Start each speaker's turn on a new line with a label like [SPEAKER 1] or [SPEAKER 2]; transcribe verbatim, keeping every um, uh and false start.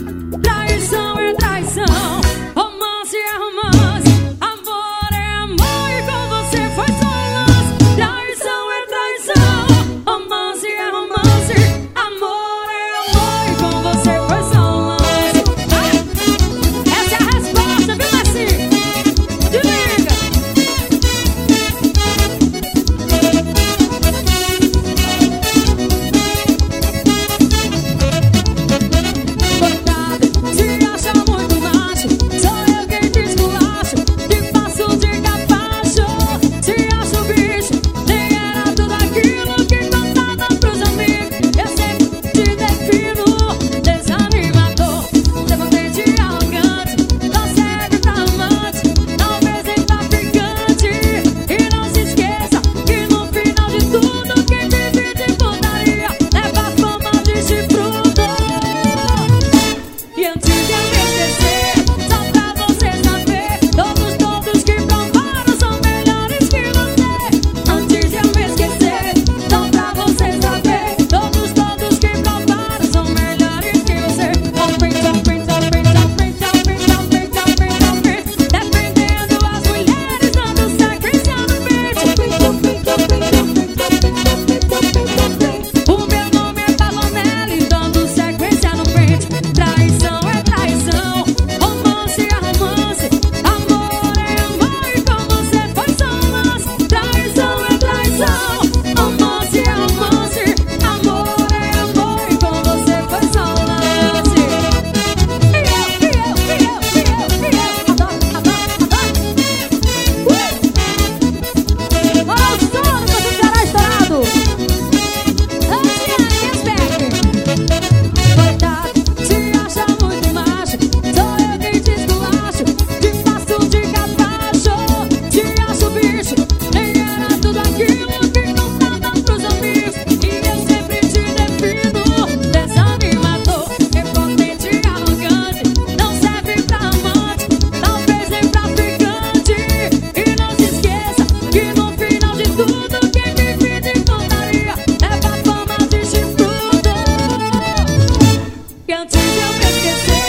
[SPEAKER 1] Traição é traição, romance é romance, amor é amor e com você foi só lance. Traição é traição, romance é romance, amor é amor e com você foi só lance. Ah, essa é a resposta, viu, Messi? Desliga. Antes de eu me esquecer